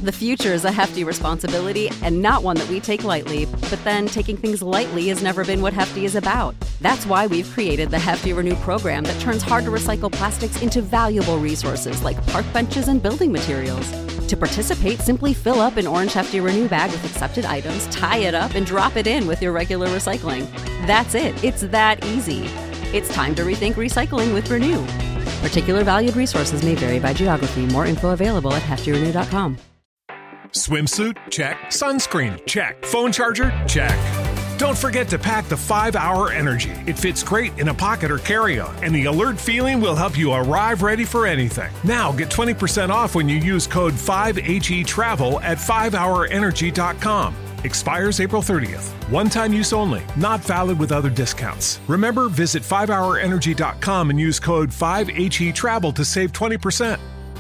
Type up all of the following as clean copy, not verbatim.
The future is a hefty responsibility and not one that we take lightly, but then taking things lightly has never been what Hefty is about. That's why we've created the Hefty Renew program that turns hard-to-recycle plastics into valuable resources like park benches and building materials. To participate, simply fill up an orange Hefty Renew bag with accepted items, tie it up, and drop it in with your regular recycling. That's it. It's that easy. It's time to rethink recycling with Renew. Particular valued resources may vary by geography. More info available at heftyrenew.com. Swimsuit? Check. Sunscreen? Check. Phone charger? Check. Don't forget to pack the 5-Hour Energy. It fits great in a pocket or carry-on, and the alert feeling will help you arrive ready for anything. Now get 20% off when you use code 5HETRAVEL at 5hourenergy.com. Expires April 30th. One-time use only. Not valid with other discounts. Remember, visit 5hourenergy.com and use code 5HETRAVEL to save 20%.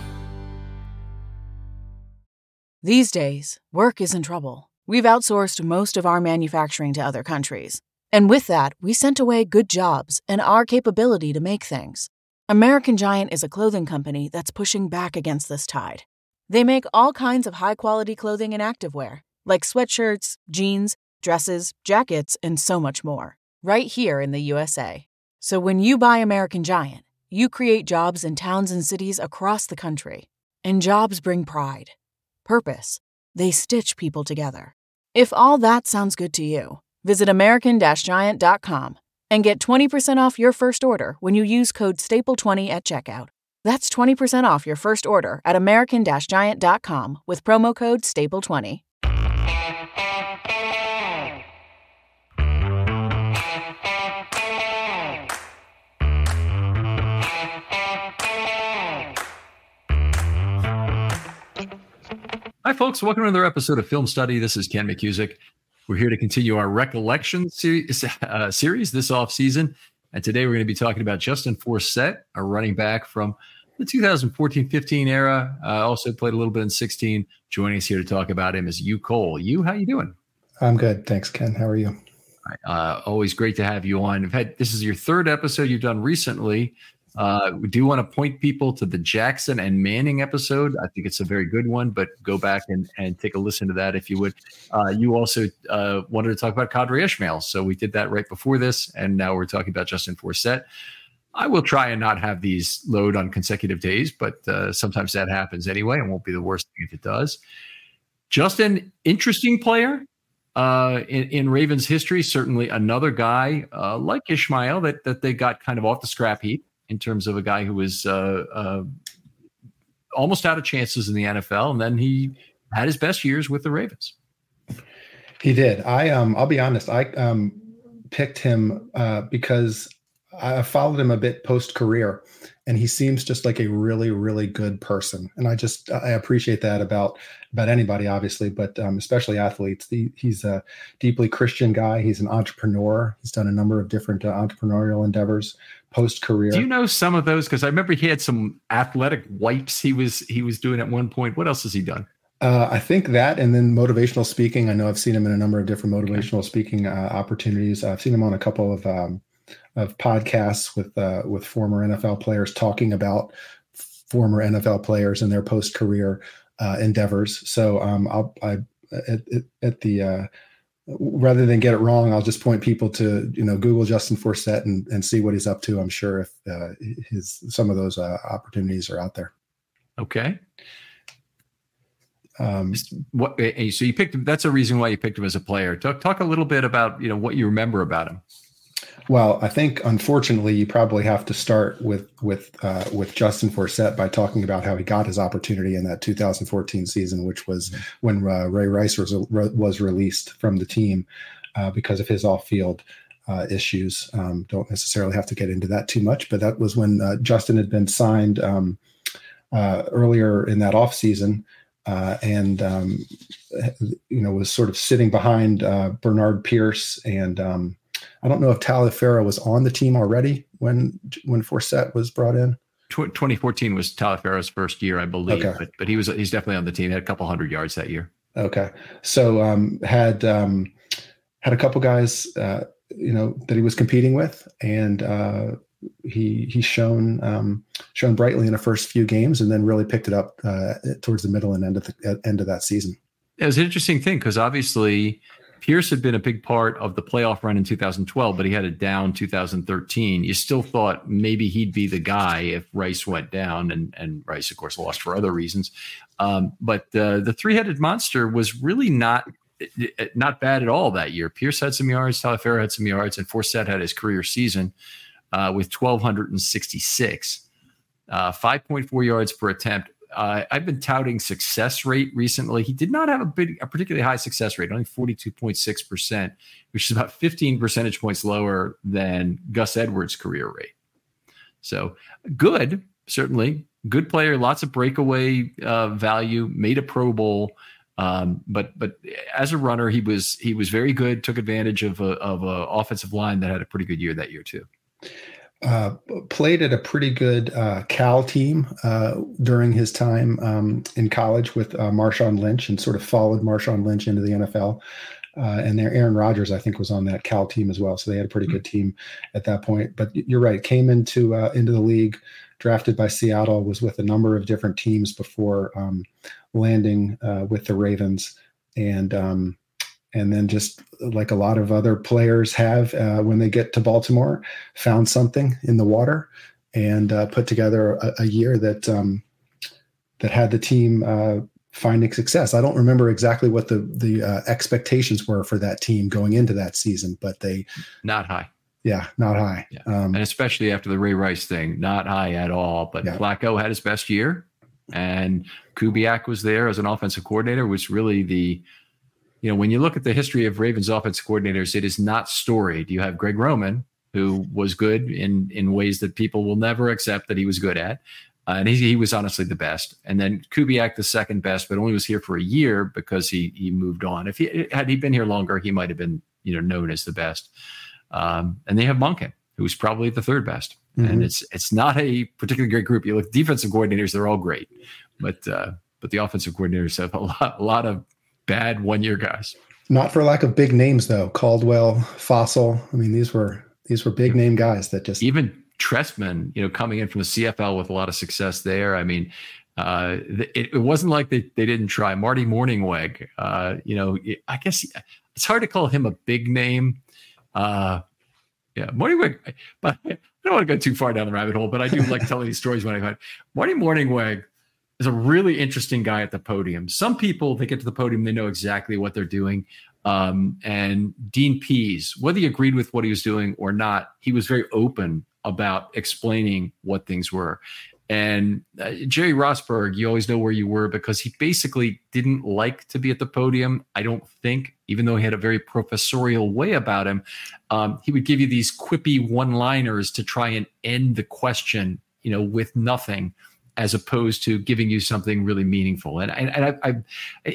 These days, work is in trouble. We've outsourced most of our manufacturing to other countries. And with that, we sent away good jobs and our capability to make things. American Giant is a clothing company that's pushing back against this tide. They make all kinds of high-quality clothing and activewear, like sweatshirts, jeans, dresses, jackets, and so much more, right here in the USA. So when you buy American Giant, you create jobs in towns and cities across the country. And jobs bring pride, purpose. They stitch people together. If all that sounds good to you, visit American-Giant.com and get 20% off your first order when you use code STAPLE20 at checkout. That's 20% off your first order at American-Giant.com with promo code STAPLE20. Hi, folks. Welcome to another episode of Film Study. This is Ken McCusick. We're here to continue our recollection series this offseason. And today we're going to be talking about Justin Forsett, a running back from the 2014-15 era. Also played a little bit in 16. Joining us here to talk about him is Hugh Cole. Hugh, how you doing? I'm good. Thanks, Ken. How are you? Always great to have you on. This is your third episode you've done recently. We do want to point people to the Jackson and Manning episode. I think it's a very good one, but go back and take a listen to that if you would. You also wanted to talk about Qadry Ismail, so we did that right before this, and now we're talking about Justin Forsett. I will try and not have these load on consecutive days, but sometimes that happens anyway. It won't be the worst thing if it does. Justin, interesting player in Ravens history. Certainly another guy like Ishmael that they got kind of off the scrap heap, in terms of a guy who was almost out of chances in the NFL, and then he had his best years with the Ravens. He did. I'll be honest. I picked him because I followed him a bit post-career, and he seems just like a really, really good person. And I appreciate that about anybody, obviously, but especially athletes. He's a deeply Christian guy. He's an entrepreneur. He's done a number of different entrepreneurial endeavors post-career. Do you know some of those? Because I remember he had some athletic wipes he was doing at one point. What else has he done? I think that, and then motivational speaking. I know I've seen him in a number of different motivational speaking opportunities. I've seen him on a couple of podcasts with former NFL players talking about former NFL players and their post-career endeavors. So rather than get it wrong, I'll just point people to Google Justin Forsett and see what he's up to. I'm sure if some of those opportunities are out there. Okay. So you picked him. That's a reason why you picked him as a player. Talk a little bit about what you remember about him. Well, I think unfortunately you probably have to start with Justin Forsett by talking about how he got his opportunity in that 2014 season, which was when Ray Rice was released from the team because of his off-field issues. Don't necessarily have to get into that too much, but that was when Justin had been signed earlier in that offseason. And was sort of sitting behind Bernard Pierce, and I don't know if Taliaferro was on the team already when Forsett was brought in. 2014 was Taliaferro's first year, I believe, okay. but he's definitely on the team. He had a couple 100 yards that year. Okay, so had a couple guys that he was competing with, and he shone brightly in the first few games, and then really picked it up towards the middle and end of that season. It was an interesting thing because obviously Pierce had been a big part of the playoff run in 2012, but he had a down 2013. You still thought maybe he'd be the guy if Rice went down, and Rice, of course, lost for other reasons. But the three-headed monster was really not bad at all that year. Pierce had some yards, Taliaferro had some yards, and Forsett had his career season with 1,266, 5.4 yards per attempt. I've been touting success rate recently. He did not have a particularly high success rate, only 42.6%, which is about 15 percentage points lower than Gus Edwards' career rate. So good, certainly good player, lots of breakaway value, made a Pro Bowl. But as a runner, he was very good. Took advantage of a offensive line that had a pretty good year that year too. Played at a pretty good Cal team during his time in college with Marshawn Lynch, and sort of followed Marshawn Lynch into the NFL. And there, Aaron Rodgers, I think, was on that Cal team as well. So they had a pretty good team at that point. But you're right, came into the league, drafted by Seattle, was with a number of different teams before landing with the Ravens, and then just like a lot of other players have, when they get to Baltimore, found something in the water and put together a year that had the team finding success. I don't remember exactly what the expectations were for that team going into that season, but they not high. Yeah, not high. Yeah. And especially after the Ray Rice thing, not high at all. But yeah. Flacco had his best year, and Kubiak was there as an offensive coordinator, which really when you look at the history of Ravens offensive coordinators, it is not storied. You have Greg Roman, who was good in ways that people will never accept that he was good at. And he was honestly the best. And then Kubiak, the second best, but only was here for a year because he moved on. Had he been here longer, he might have been known as the best. And they have Monken, who's probably the third best. Mm-hmm. And it's not a particularly great group. You look at defensive coordinators; they're all great, but the offensive coordinators have a lot of bad one-year guys. Not for lack of big names, though. Caldwell, Fossil. I mean, these were big name guys that just even Trestman, coming in from the CFL with a lot of success there. I mean, it wasn't like they didn't try. Marty Morningweg, I guess it's hard to call him a big name. Morningweg, but I don't want to go too far down the rabbit hole, but I do like telling these stories when I find Marty Morningweg is a really interesting guy at the podium. Some people, they get to the podium, they know exactly what they're doing. And Dean Pease, whether you agreed with what he was doing or not, he was very open about explaining what things were. And Jerry Rosburg, you always know where you were because he basically didn't like to be at the podium. I don't think, even though he had a very professorial way about him, he would give you these quippy one-liners to try and end the question, with nothing, as opposed to giving you something really meaningful. And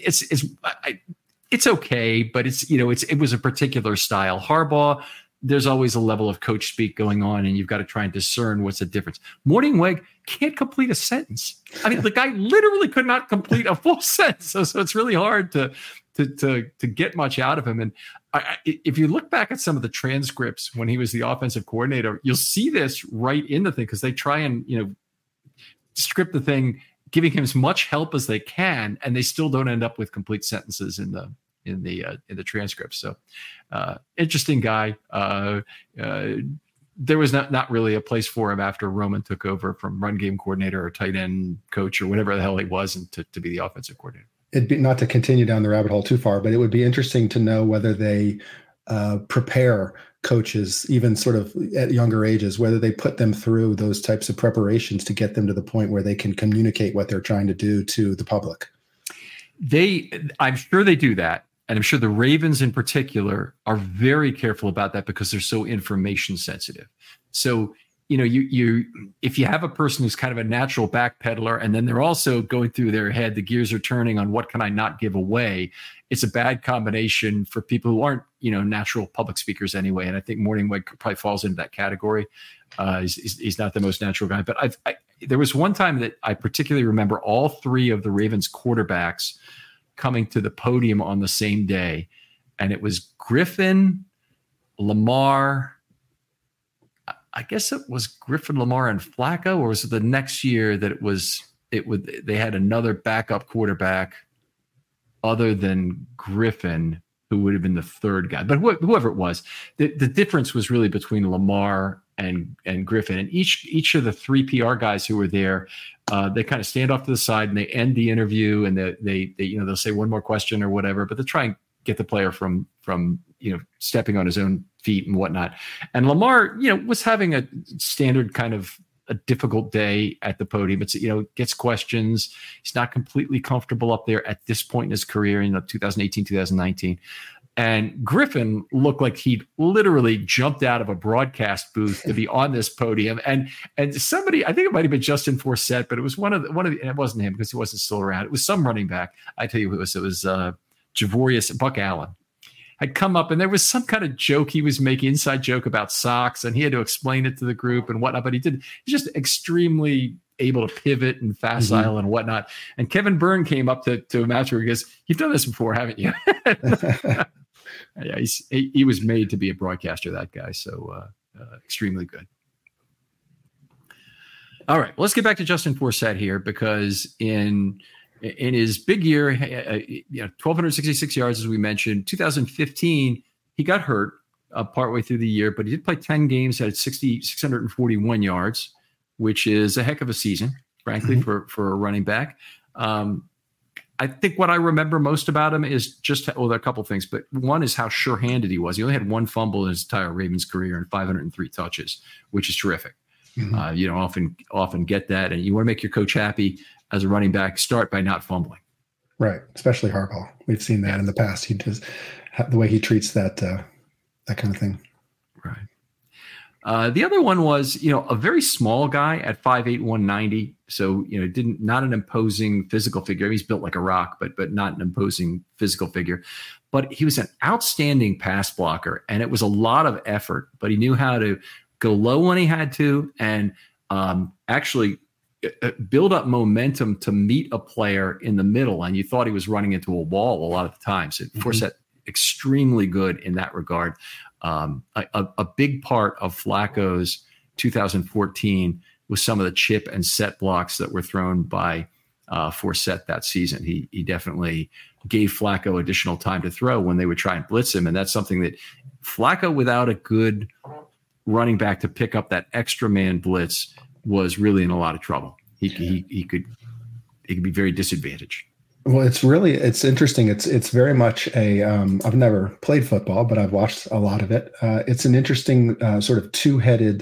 it's okay, but it was a particular style. Harbaugh, there's always a level of coach speak going on, and you've got to try and discern what's the difference. Morningweg can't complete a sentence. I mean, the guy literally could not complete a full sentence. So it's really hard to get much out of him. And if you look back at some of the transcripts when he was the offensive coordinator, you'll see this right in the thing because they try and, script the thing, giving him as much help as they can, and they still don't end up with complete sentences in the transcript. So interesting guy. There was not really a place for him after Roman took over from run game coordinator or tight end coach or whatever the hell he was, and to be the offensive coordinator. It'd be, not to continue down the rabbit hole too far, but it would be interesting to know whether they prepare coaches, even sort of at younger ages, whether they put them through those types of preparations to get them to the point where they can communicate what they're trying to do to the public. I'm sure they do that. And I'm sure the Ravens in particular are very careful about that because they're so information sensitive. So, you if you have a person who's kind of a natural backpedaler, and then they're also going through their head, the gears are turning on what can I not give away. It's a bad combination for people who aren't, natural public speakers anyway. And I think Morningweg probably falls into that category. He's not the most natural guy, but there was one time that I particularly remember all three of the Ravens quarterbacks coming to the podium on the same day. And it was Griffin, Lamar. I guess it was Griffin, Lamar, and Flacco, or was it the next year that they had another backup quarterback other than Griffin, who would have been the third guy. But whoever it was, the difference was really between Lamar and Griffin. And each of the three PR guys who were there, they kind of stand off to the side and they end the interview, and they they'll say one more question or whatever, but they try and get the player from stepping on his own feet and whatnot. And Lamar, was having a standard kind of a difficult day at the podium. It's, gets questions. He's not completely comfortable up there at this point in his career in 2018, 2019. And Griffin looked like he'd literally jumped out of a broadcast booth to be on this podium. And somebody, I think it might have been Justin Forsett, but it was one of the, and it wasn't him because he wasn't still around. It was some running back. I tell you who it was. It was Javorius, Buck Allen, had come up, and there was some kind of joke he was making, inside joke about socks, and he had to explain it to the group and whatnot. But he's just extremely able to pivot and facile and whatnot. And Kevin Byrne came up to him after, he goes, "You've done this before, haven't you?" Yeah, he was made to be a broadcaster, that guy. So extremely good. All right, well, let's get back to Justin Forsett here, because in his big year, 1,266 yards, as we mentioned. 2015, he got hurt partway through the year, but he did play 10 games at 641 yards, which is a heck of a season, frankly, for a running back. I think what I remember most about him is just, there are a couple things, but one is how sure-handed he was. He only had one fumble in his entire Ravens career and 503 touches, which is terrific. You don't often get that, and you want to make your coach happy as a running back. Start by not fumbling. Right, especially Harbaugh. We've seen that in the past. He does the way he treats that kind of thing. Right. The other one was, a very small guy at 5'8", 190. So, not an imposing physical figure. He's built like a rock, but not an imposing physical figure. But he was an outstanding pass blocker, and it was a lot of effort. But he knew how to go low when he had to, and actually build up momentum to meet a player in the middle. And you thought he was running into a wall a lot of the times. Forsett, extremely good in that regard. A big part of Flacco's 2014 was some of the chip and set blocks that were thrown by Forsett that season. He definitely gave Flacco additional time to throw when they would try and blitz him. And that's something that Flacco, without a good running back to pick up that extra man blitz, was really in a lot of trouble. He could be very disadvantaged. Well, it's interesting. It's very much I've never played football, but I've watched a lot of it. It's an interesting sort of two-headed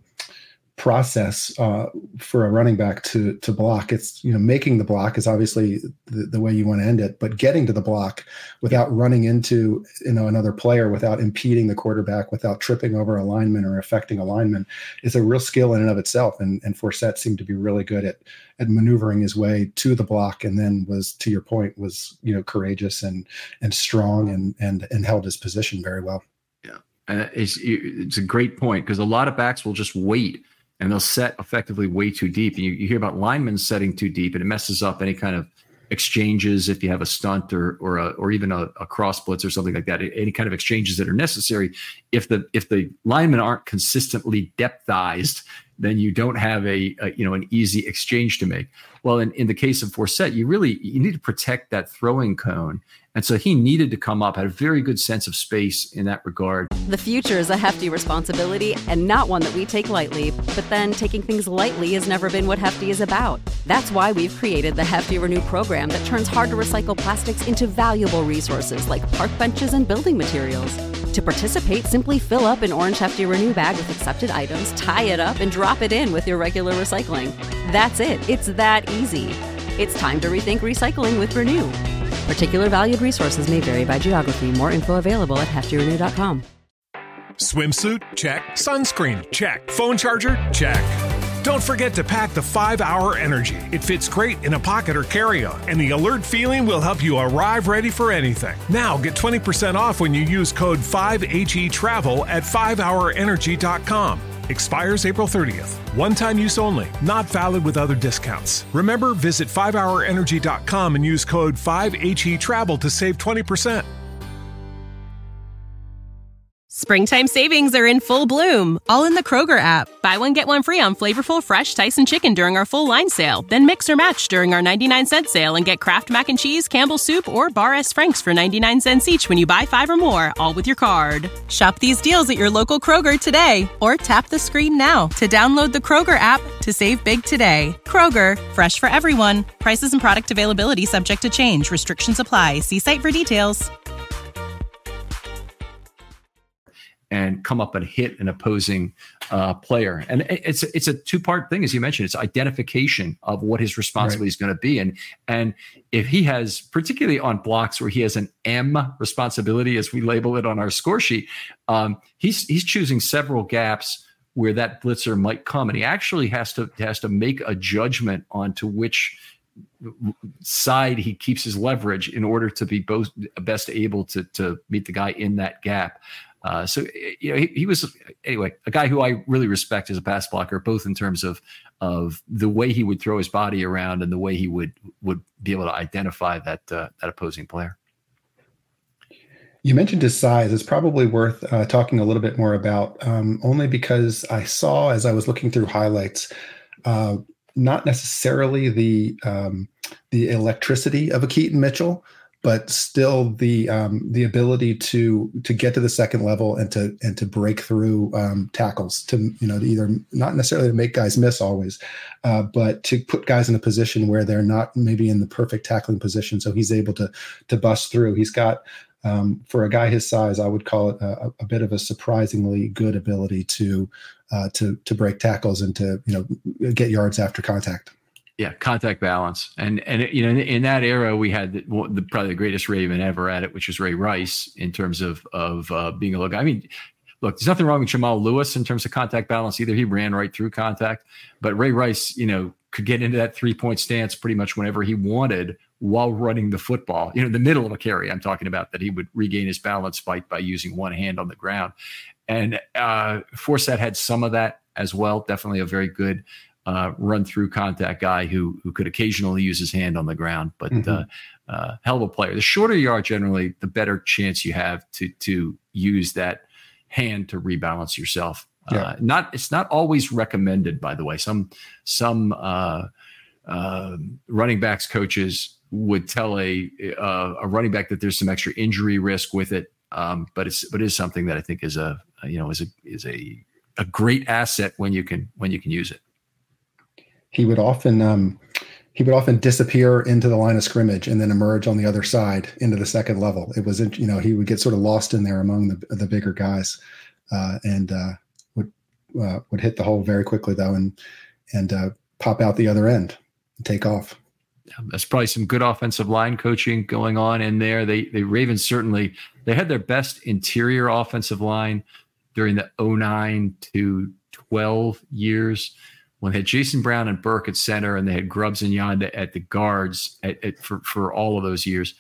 process for a running back to block. It's, making the block is obviously the way you want to end it, but getting to the block without running into, another player, without impeding the quarterback, without tripping over a lineman or affecting a lineman, is a real skill in and of itself. And Forsett seemed to be really good at maneuvering his way to the block, and then was, to your point, was, courageous and strong and held his position very well. Yeah. It's a great point, because a lot of backs will just wait, and they'll set effectively way too deep. And you hear about linemen setting too deep, and it messes up any kind of exchanges if you have a stunt or even a cross blitz or something like that. Any kind of exchanges that are necessary. If the linemen aren't consistently depthized, then you don't have an easy exchange to make. Well, in the case of Forsett, you need to protect that throwing cone. And so he needed to come up, had a very good sense of space in that regard. The future is a hefty responsibility, and not one that we take lightly. But then taking things lightly has never been what Hefty is about. That's why we've created the Hefty Renew program that turns hard-to-recycle plastics into valuable resources like park benches and building materials. To participate, simply fill up an orange Hefty Renew bag with accepted items, tie it up, and drop it in with your regular recycling. That's it. It's that easy. It's time to rethink recycling with Renew. Particular valued resources may vary by geography. More info available at heftyrenew.com. Swimsuit? Check. Sunscreen? Check. Phone charger? Check. Don't forget to pack the 5-Hour Energy. It fits great in a pocket or carry-on, and the alert feeling will help you arrive ready for anything. Now get 20% off when you use code 5HETRAVEL at 5hourenergy.com. Expires April 30th. One-time use only. Not valid with other discounts. Remember, visit 5hourenergy.com and use code 5HETRAVEL to save 20%. Springtime savings are in full bloom, all in the Kroger app. Buy one, get one free on flavorful fresh Tyson chicken during our full line sale. Then mix or match during our 99-cent sale and get Kraft Mac and Cheese, Campbell's Soup, or Bar S. Frank's for 99 cents each when you buy 5 or more, all with your card. Shop these deals at your local Kroger today, or tap the screen now to download the Kroger app to save big today. Kroger, fresh for everyone. Prices and product availability subject to change. Restrictions apply. See site for details. And come up and hit an opposing player. And it's a two-part thing, as you mentioned. It's identification of what his responsibility is going to be. And if he has, particularly on blocks where he has an M responsibility, as we label it on our score sheet, he's choosing several gaps where that blitzer might come. And he actually has to make a judgment on to which side he keeps his leverage in order to be best able to meet the guy in that gap. So he was, anyway, a guy who I really respect as a pass blocker, both in terms of the way he would throw his body around and the way he would be able to identify that opposing player. You mentioned his size. It's probably worth talking a little bit more about, only because I saw, as I was looking through highlights, not necessarily the electricity of a Keaton Mitchell, but still the ability to get to the second level and to break through tackles, to either not necessarily to make guys miss always, but to put guys in a position where they're not maybe in the perfect tackling position, so he's able to bust through. He's got, for a guy his size, I would call it a bit of a surprisingly good ability to break tackles and to get yards after contact. Yeah, contact balance, and in that era we had probably the greatest Raven ever at it, which was Ray Rice, in terms of being a look. I mean, look, there's nothing wrong with Jamal Lewis in terms of contact balance either. He ran right through contact, but Ray Rice, could get into that 3-point stance pretty much whenever he wanted while running the football. The middle of a carry, I'm talking about, that he would regain his balance by using one hand on the ground, and Forsett had some of that as well. Definitely a very good run through contact guy who could occasionally use his hand on the ground, but hell of a player. The shorter you are, generally, the better chance you have to use that hand to rebalance yourself. Yeah. It's not always recommended, by the way. Some running backs coaches would tell a running back that there's some extra injury risk with it, but it is something that I think is a great asset when you can use it. He would often disappear into the line of scrimmage and then emerge on the other side into the second level. It was, he would get sort of lost in there among the bigger guys, and would hit the hole very quickly though, and pop out the other end and take off. That's probably some good offensive line coaching going on in there. The Ravens certainly, they had their best interior offensive line during the 2009 to 2012 years, when they had Jason Brown and Burke at center, and they had Grubbs and Yanda at the guards for all of those years.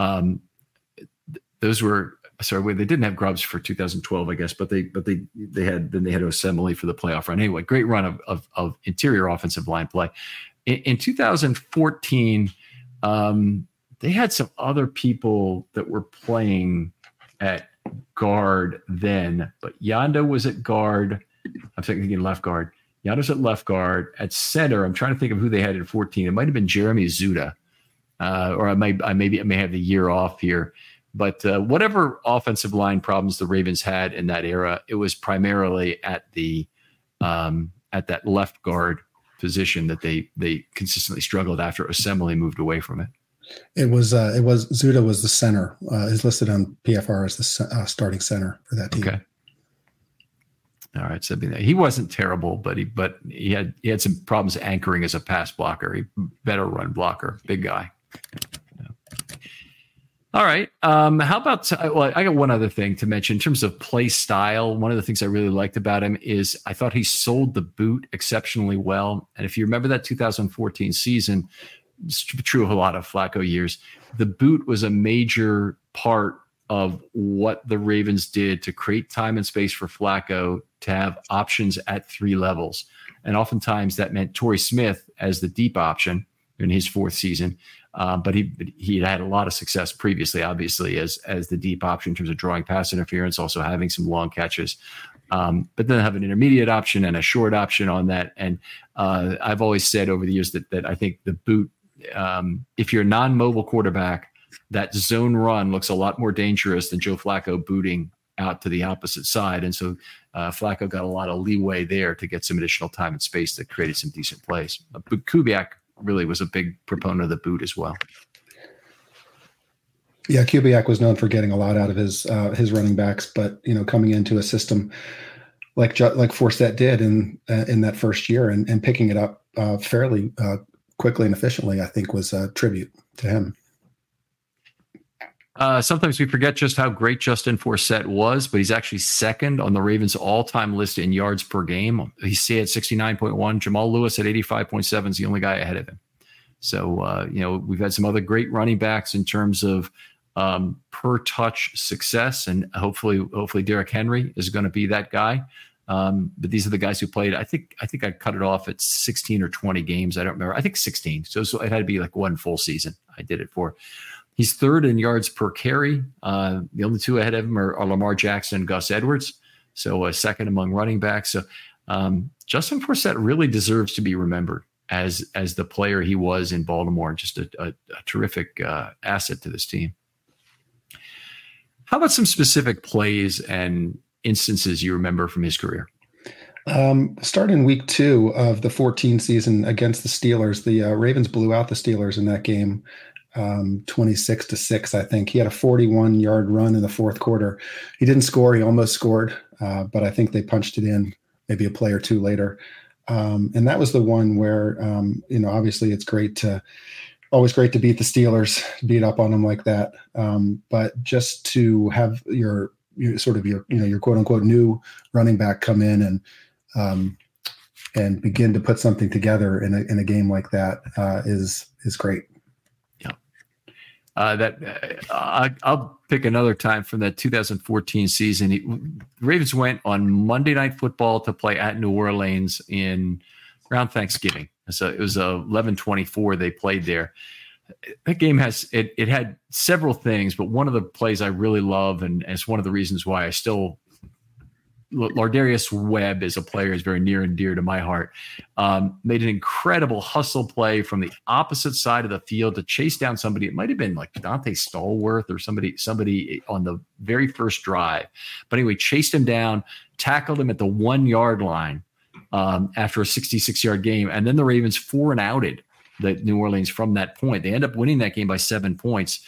Those were, sorry, they didn't have Grubbs for 2012, I guess, but they had Osemele for the playoff run. Anyway, great run of interior offensive line play. In 2014, they had some other people that were playing at guard then, but Yanda was at guard. I'm thinking left guard. Yanda's at left guard. At center, I'm trying to think of who they had in 14. It might have been Jeremy Zuda, or I may have the year off here. But whatever offensive line problems the Ravens had in that era, it was primarily at that left guard position that they consistently struggled after Osemele moved away from it. It was Zuda was the center. Is listed on PFR as the starting center for that team. Okay. All right, so he wasn't terrible, but he had some problems anchoring as a pass blocker. He better run blocker, big guy. Yeah. All right, how about? Well, I got one other thing to mention in terms of play style. One of the things I really liked about him is I thought he sold the boot exceptionally well. And if you remember that 2014 season, it's true of a lot of Flacco years, the boot was a major part of what the Ravens did to create time and space for Flacco to have options at 3 levels. And oftentimes that meant Torrey Smith as the deep option in his 4th season, But he had a lot of success previously, obviously, as the deep option in terms of drawing pass interference, also having some long catches. But then have an intermediate option and a short option on that. And I've always said over the years that I think the boot, if you're a non-mobile quarterback, that zone run looks a lot more dangerous than Joe Flacco booting out to the opposite side. And so Flacco got a lot of leeway there to get some additional time and space that created some decent plays. But Kubiak really was a big proponent of the boot as well. Yeah, Kubiak was known for getting a lot out of his running backs, but coming into a system like Forsett did in that first year and picking it up fairly quickly and efficiently, I think was a tribute to him. Sometimes we forget just how great Justin Forsett was, but he's actually second on the Ravens all-time list in yards per game. He's at 69.1. Jamal Lewis at 85.7 is the only guy ahead of him. So, we've had some other great running backs in terms of per touch success, and hopefully Derrick Henry is going to be that guy. But these are the guys who played. I think I cut it off at 16 or 20 games. I don't remember. I think 16. So it had to be like one full season I did it for. He's third in yards per carry. The only two ahead of him are Lamar Jackson and Gus Edwards. So second among running backs. So Justin Forsett really deserves to be remembered as the player he was in Baltimore. Just a terrific asset to this team. How about some specific plays and instances you remember from his career? Starting week 2 of the 2014 season against the Steelers, the Ravens blew out the Steelers in that game. 26-6, I think. He had a 41-yard run in the fourth quarter. He didn't score. He almost scored, but I think they punched it in maybe a play or two later. And that was the one where, obviously it's always great to beat the Steelers, beat up on them like that. But just to have your quote unquote new running back come in and begin to put something together in a game like that is great. I'll pick another time from that 2014 season. Ravens went on Monday Night Football to play at New Orleans around Thanksgiving. So it was 11:24 they played there. That game it had several things, but one of the plays I really love, and it's one of the reasons why I still Lardarius Webb is a player who's very near and dear to my heart. Made an incredible hustle play from the opposite side of the field to chase down somebody. It might have been like Dante Stallworth or somebody on the very first drive. But anyway, chased him down, tackled him at the 1 yard line after a 66-yard game. And then the Ravens 4-and-outed the New Orleans from that point. They end up winning that game by 7 points.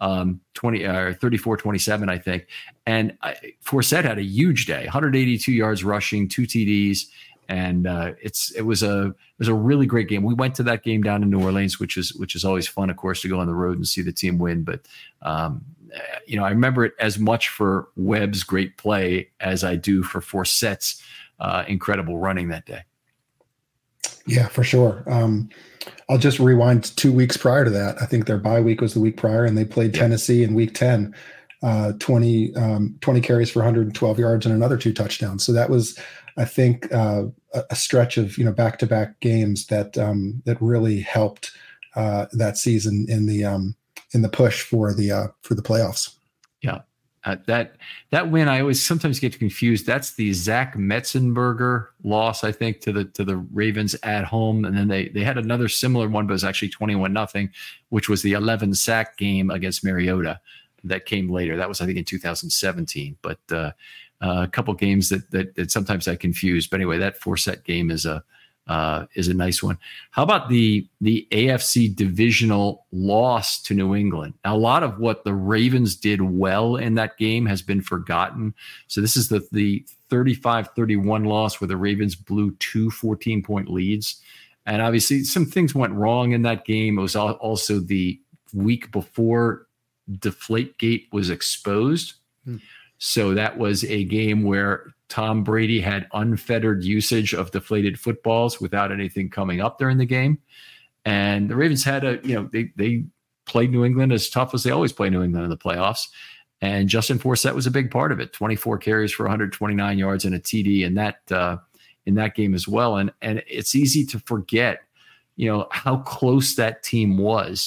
34-27, I think. And Forsett had a huge day, 182 yards rushing, 2 TDs. And it was a really great game. We went to that game down in New Orleans, which is always fun, of course, to go on the road and see the team win. But, I remember it as much for Webb's great play as I do for Forsett's incredible running that day. Yeah, for sure. I'll just rewind 2 weeks prior to that. I think their bye week was the week prior, and they played Tennessee in week 10, 20 carries for 112 yards and another 2 touchdowns. So that was, I think, a stretch of back-to-back games that really helped that season in the push for the playoffs. Yeah. That win, I always sometimes get confused. That's the Zach Metzenberger loss, I think, to the Ravens at home, and then they had another similar one, but it was actually 21-0, which was the 11 sack game against Mariota that came later. That was, I think, in 2017. But a couple games that sometimes I confuse. But anyway, that Forsett game is a nice one. How about the AFC divisional loss to New England? Now, a lot of what the Ravens did well in that game has been forgotten. So this is the 35-31 loss where the Ravens blew 2 14-point leads. And obviously some things went wrong in that game. It was also the week before Deflategate was exposed. So that was a game where Tom Brady had unfettered usage of deflated footballs without anything coming up during the game. And the Ravens had they played New England as tough as they always play New England in the playoffs. And Justin Forsett was a big part of it. 24 carries for 129 yards and a TD in that game as well. And it's easy to forget, how close that team was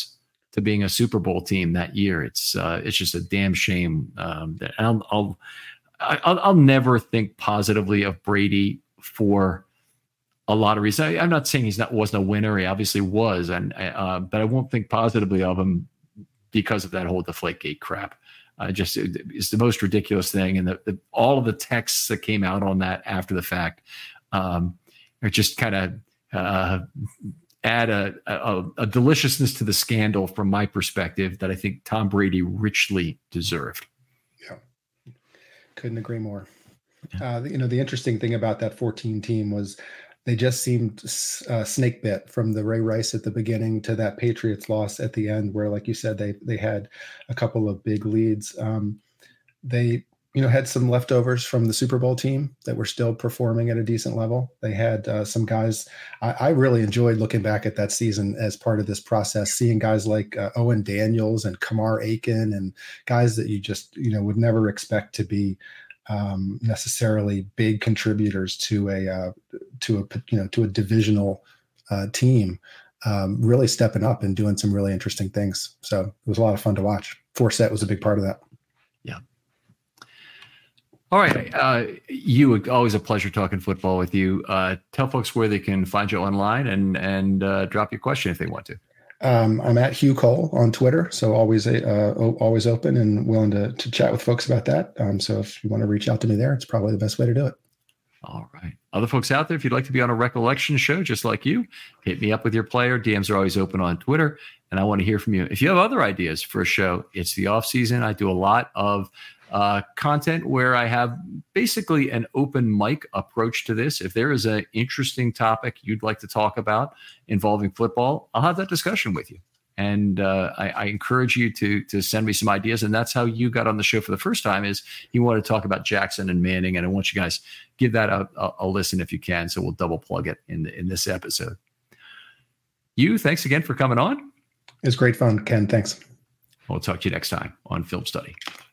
to being a Super Bowl team that year. It's just a damn shame that I'll never think positively of Brady for a lot of reasons. I'm not saying wasn't a winner. He obviously was, but I won't think positively of him because of that whole Deflategate crap. It's the most ridiculous thing, and all of the texts that came out on that after the fact are just kind of add a deliciousness to the scandal from my perspective that I think Tom Brady richly deserved. Yeah, couldn't agree more. The interesting thing about that 14 team was they just seemed snake bit from the Ray Rice at the beginning to that Patriots loss at the end, where, like you said, they had a couple of big leads. They had some leftovers from the Super Bowl team that were still performing at a decent level. They had some guys. I really enjoyed looking back at that season as part of this process, seeing guys like Owen Daniels and Kamar Aiken and guys that you just would never expect to be necessarily big contributors to a divisional team, really stepping up and doing some really interesting things. So it was a lot of fun to watch. Forsett was a big part of that. Yeah. All right. Always a pleasure talking football with you. Tell folks where they can find you online and drop your question if they want to. I'm at Hugh Cole on Twitter, so always open and willing to chat with folks about that. So if you want to reach out to me there, it's probably the best way to do it. All right. Other folks out there, if you'd like to be on a recollection show just like you, hit me up with your player. DMs are always open on Twitter, and I want to hear from you. If you have other ideas for a show, it's the off season. I do a lot of content where I have basically an open mic approach to this. If there is an interesting topic you'd like to talk about involving football, I'll have that discussion with you. And I encourage you to send me some ideas. And that's how you got on the show for the first time, is you want to talk about Jackson and Manning. And I want you guys give that a listen if you can. So we'll double plug it in this episode. Thanks again for coming on. It's great fun, Ken. Thanks. We'll talk to you next time on Film Study.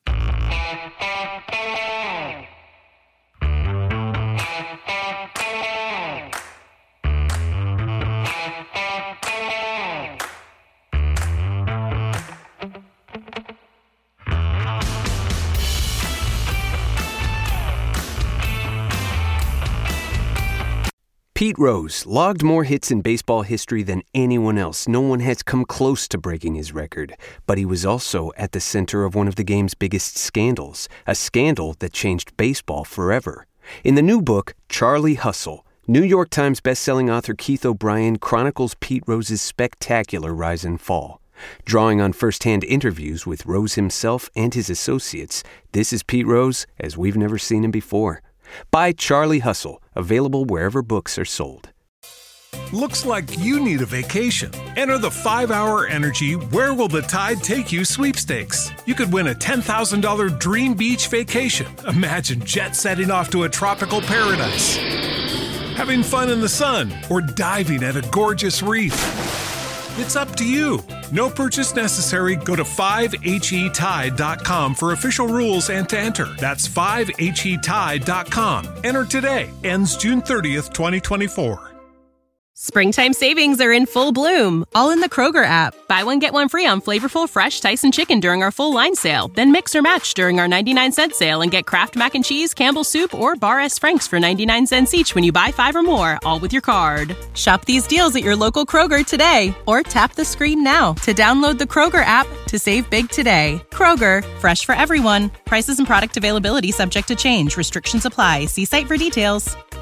Pete Rose logged more hits in baseball history than anyone else. No one has come close to breaking his record. But he was also at the center of one of the game's biggest scandals, a scandal that changed baseball forever. In the new book, Charlie Hustle, New York Times bestselling author Keith O'Brien chronicles Pete Rose's spectacular rise and fall. Drawing on first-hand interviews with Rose himself and his associates, this is Pete Rose as we've never seen him before. Buy Charlie Hustle, available wherever books are sold. Looks like you need a vacation. Enter the 5-Hour Energy Where Will the Tide Take You sweepstakes. You could win a $10,000 dream beach vacation. Imagine jet setting off to a tropical paradise, having fun in the sun, or diving at a gorgeous reef. It's up to you. No purchase necessary. Go to 5HETide.com for official rules and to enter. That's 5HETide.com. Enter today. Ends June 30th, 2024. Springtime savings are in full bloom, all in the Kroger app. Buy one, get one free on flavorful, fresh Tyson chicken during our full line sale. Then mix or match during our 99-cent sale and get Kraft Mac and Cheese, Campbell's Soup, or Bar S. Frank's for 99 cents each when you buy 5 or more, all with your card. Shop these deals at your local Kroger today, or tap the screen now to download the Kroger app to save big today. Kroger, fresh for everyone. Prices and product availability subject to change. Restrictions apply. See site for details.